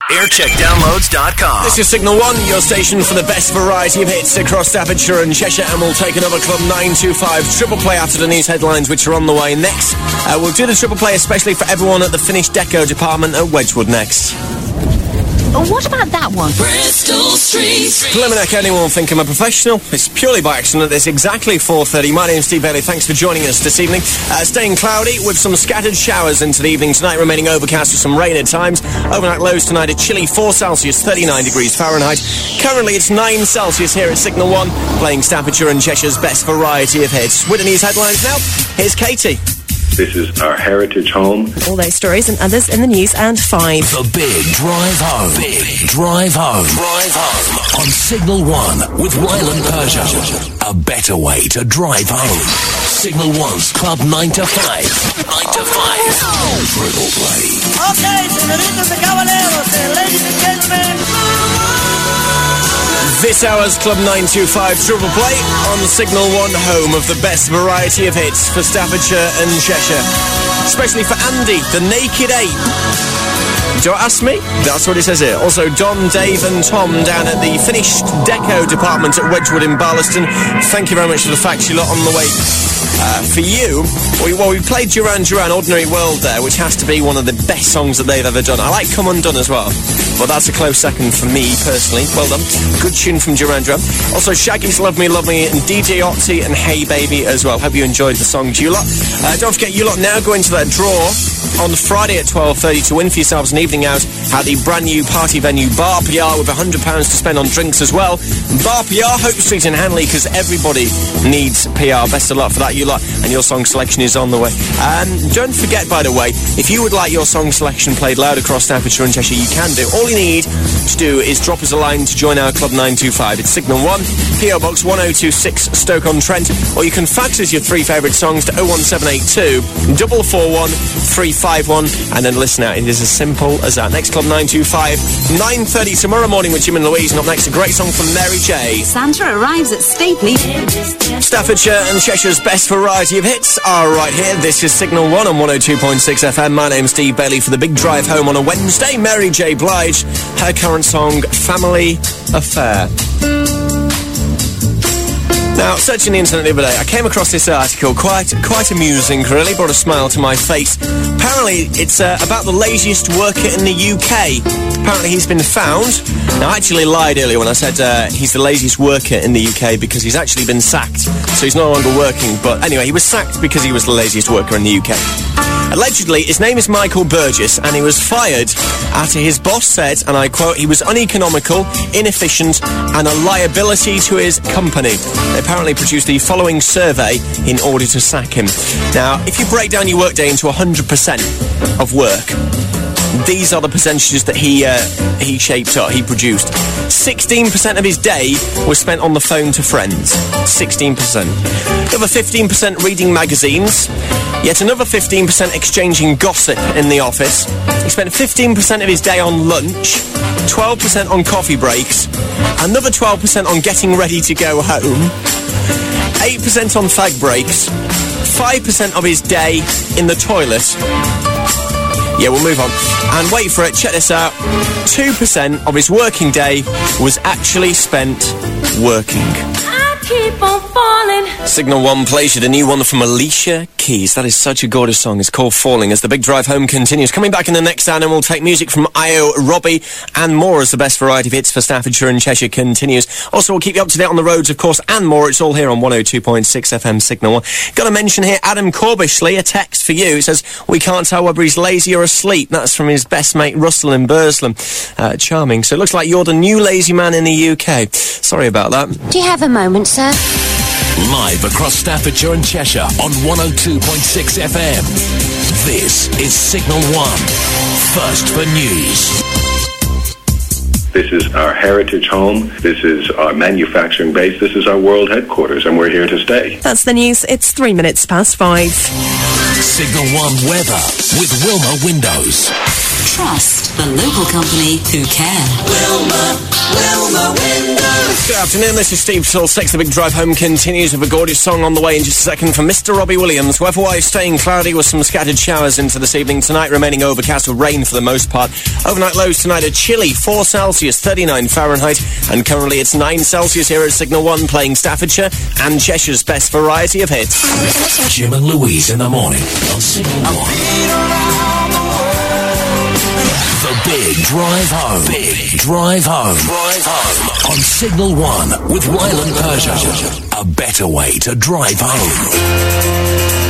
Aircheckdownloads.com. This is Signal 1, your station for the best variety of hits across Staffordshire and Cheshire, and we'll take another Club 925 triple play after the news headlines, which are on the way next. We'll do the triple play especially for everyone at the Finnish Deco department at Wedgwood next. What about that one? Bristol Street. Plimenech, anyone think I'm a professional? It's purely by accident. It's exactly 4:30. My name's Steve Bailey. Thanks for joining us this evening. Staying cloudy with some scattered showers into the evening tonight, remaining overcast with some rain at times. Overnight lows tonight at chilly 4 Celsius, 39 degrees Fahrenheit. Currently it's 9 Celsius here at Signal 1, playing Staffordshire and Cheshire's best variety of hits. With the news headlines now, here's Katie. This is our heritage home. All those stories and others in the news and 5. The Big Drive Home. Big Drive Home. Drive home. On Signal 1 with Ryland Persia. A better way to drive home. Signal 1's Club 9 to 5. 9 to 5. Triple play. Okay, senoritas and caballeros, ladies and gentlemen. This hour's Club 925 triple play on Signal 1, home of the best variety of hits for Staffordshire and Cheshire. Especially for Andy, the Naked Ape. Don't ask me, that's what it says here. Also, Don, Dave and Tom down at the Finnish Deco department at Wedgwood in Barlaston. Thank you very much for the fact you lot on the way. For you, we played Duran Duran, Ordinary World there, which has to be one of the best songs that they've ever done. I like Come Undone as well, but that's a close second for me, personally. Well done. Good tune from Duran Duran. Also, Shaggy's Love Me, and DJ Otzi and Hey Baby as well. Hope you enjoyed the songs, you lot. Don't forget, you lot now go into that draw on Friday at 12:30 to win for yourselves an evening out at the brand new party venue Bar PR with £100 to spend on drinks as well. Bar PR, Hope Street in Hanley, because everybody needs PR. Best of luck for that, you lot, and your song selection is on the way. Don't forget, by the way, if you would like your song selection played loud across Staffordshire and Cheshire, you can do. All you need to do is drop us a line to join our Club 925. It's Signal 1, PO Box 1026, Stoke-on-Trent, or you can fax us your 3 favourite songs to 01782 441 351, and then listen out. It is as simple as that. Next Club 925, 9:30 tomorrow morning with Jim and Louise, and up next a great song from Mary J. Santa arrives at Stapley. Staffordshire and Cheshire's best variety of hits are right here. This is Signal 1 on 102.6 FM. My name's Steve Bailey for the big drive home on a Wednesday. Mary J. Blige, her current song, Family Affair. Now, searching the internet the other day, I came across this article, quite amusing, really, brought a smile to my face. Apparently, it's about the laziest worker in the UK. Apparently, he's been found. Now, I actually lied earlier when I said he's the laziest worker in the UK, because he's actually been sacked, so he's no longer working. But anyway, he was sacked because he was the laziest worker in the UK. Allegedly, his name is Michael Burgess, and he was fired after his boss said, and I quote, he was uneconomical, inefficient, and a liability to his company. They apparently produced the following survey in order to sack him. Now, if you break down your workday into 100% of work, these are the percentages that he shaped up, he produced. 16% of his day was spent on the phone to friends. 16%. Another 15% reading magazines. Yet another 15% exchanging gossip in the office. He spent 15% of his day on lunch, 12% on coffee breaks, another 12% on getting ready to go home, 8% on fag breaks, 5% of his day in the toilet. Yeah, we'll move on. And wait for it, check this out. 2% of his working day was actually spent working. Keep on falling. Signal 1 plays you the new one from Alicia Keys. That is such a gorgeous song. It's called Falling, as the big drive home continues. Coming back in the next hour, and we'll take music from Io, Robbie, and more as the best variety of hits for Staffordshire and Cheshire continues. Also, we'll keep you up to date on the roads, of course, and more. It's all here on 102.6 FM Signal 1. Got to mention here, Adam Corbishley, a text for you. It says, we can't tell whether he's lazy or asleep. That's from his best mate, Russell in Burslem. Charming. So it looks like you're the new lazy man in the UK. Sorry about that. Do you have a moment, sir? Live across Staffordshire and Cheshire on 102.6 FM. This is Signal 1. First for news. This is our heritage home. This is our manufacturing base. This is our world headquarters, and we're here to stay. That's the news. It's 3 minutes past 5. Signal 1 weather with Wilma Windows. Trust the local company who care. Wilma Windows. Good afternoon, this is Steve till 6. The big drive home continues with a gorgeous song on the way in just a second from Mr. Robbie Williams. Weather-wise, staying cloudy with some scattered showers into this evening. Tonight remaining overcast with rain for the most part. Overnight lows tonight are chilly, 4 Celsius, 39 Fahrenheit, and currently it's 9 Celsius here at Signal 1, playing Staffordshire and Cheshire's best variety of hits. Jim and Louise in the morning on Signal 1. The Big Drive Home. Big Drive Home. Drive Home on Signal 1 with Ryland Persia. A better way to drive home.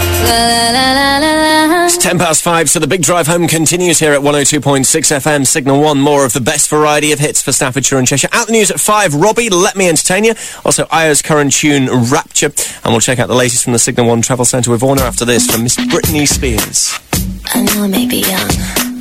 It's 5:10, so the big drive home continues here at 102.6 FM, Signal 1. More of the best variety of hits for Staffordshire and Cheshire. Out the news at 5, Robbie, Let Me Entertain You. Also, Aya's current tune, Rapture. And we'll check out the latest from the Signal 1 Travel Centre with Warner after this from Miss Britney Spears. I know I may be young.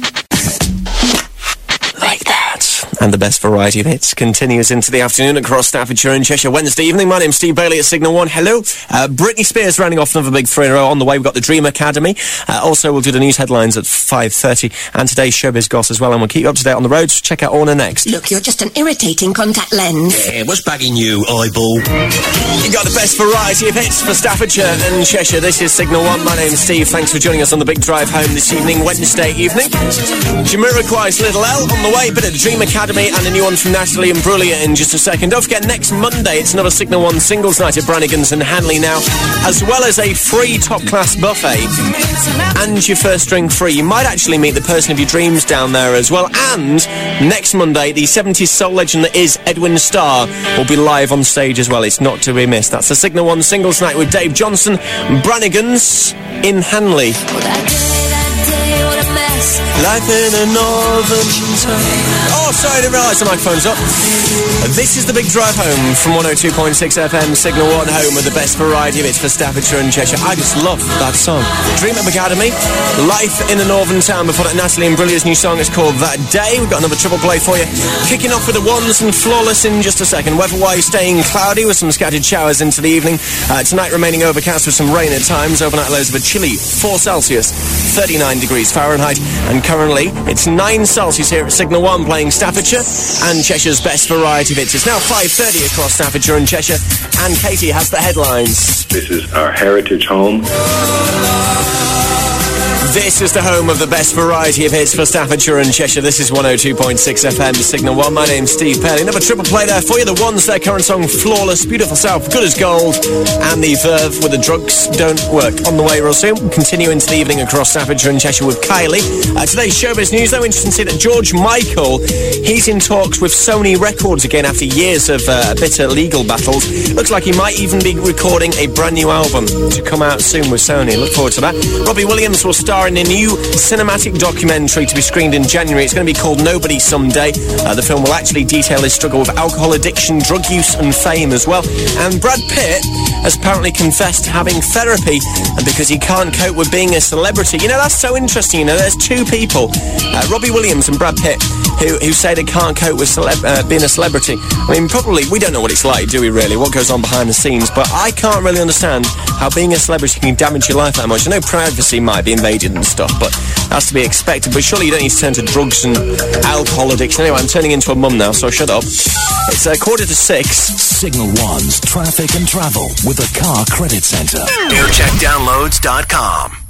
Like that. And the best variety of hits continues into the afternoon across Staffordshire and Cheshire. Wednesday evening, my name's Steve Bailey at Signal 1. Hello. Britney Spears rounding off another big 3 in a row. On the way, we've got the Dream Academy. Also, we'll do the news headlines at 5:30 and today's Showbiz Goss as well. And we'll keep you up to date on the roads. Check out Orna next. Look, you're just an irritating contact lens. Yeah, what's bagging you, eyeball? You got the best variety of hits for Staffordshire and Cheshire. This is Signal 1. My name's Steve. Thanks for joining us on the big drive home this evening, Wednesday evening. Jamiroquai's Little L on the way, bit of the Dream Academy and a new one from Natalie Imbruglia in just a second. Don't forget, next Monday, it's another Signal 1 singles night at Brannigan's and Hanley now, as well as a free top-class buffet and your first drink free. You might actually meet the person of your dreams down there as well. And next Monday, the 70s soul legend that is Edwin Starr will be live on stage as well. It's not to be missed. That's the Signal 1 singles night with Dave Johnson, Brannigan's in Hanley. Life in a northern town. Oh, sorry, I didn't realise the microphone's up. This is the big drive home from 102.6 FM, Signal 1, home with the best variety of hits for Staffordshire and Cheshire. I just love that song. Dream Up Academy, Life in a Northern Town. Before that, Natalie Imbriglia's new song is called That Day. We've got another triple play for you. Kicking off with the ones and Flawless in just a second. Weather-wise, staying cloudy with some scattered showers into the evening. Tonight remaining overcast with some rain at times. Overnight lows of a chilly 4 Celsius, 39 degrees Fahrenheit. And currently, it's 9 Celsius here at Signal 1, playing Staffordshire and Cheshire's best variety of hits. It's now 5:30 across Staffordshire and Cheshire, and Katie has the headlines. This is our heritage home. This is the home of the best variety of hits for Staffordshire and Cheshire. This is 102.6 FM, Signal 1. My name's Steve Perry. Another triple play there for you. The ones, their current song, Flawless, Beautiful South, Good as Gold, and the Verve with The Drugs Don't Work. On the way real soon. We'll continue into the evening across Staffordshire and Cheshire with Kylie. Today's Showbiz News, though, interesting to see that George Michael, he's in talks with Sony Records again after years of bitter legal battles. Looks like he might even be recording a brand new album to come out soon with Sony. Look forward to that. Robbie Williams will star in a new cinematic documentary to be screened in January. It's going to be called Nobody Someday. The film will actually detail his struggle with alcohol addiction, drug use and fame as well. And Brad Pitt has apparently confessed to having therapy because he can't cope with being a celebrity. You know, that's so interesting. You know, there's two people, Robbie Williams and Brad Pitt, who say they can't cope with being a celebrity. I mean, probably, we don't know what it's like, do we really? What goes on behind the scenes? But I can't really understand how being a celebrity can damage your life that much. I know privacy might be invaded and stuff, but that's to be expected. But surely you don't need to turn to drugs and alcohol addiction. Anyway, I'm turning into a mum now, so shut up. It's 6:15. Signal 1's traffic and travel with the Car Credit Centre. AirCheckDownloads.com.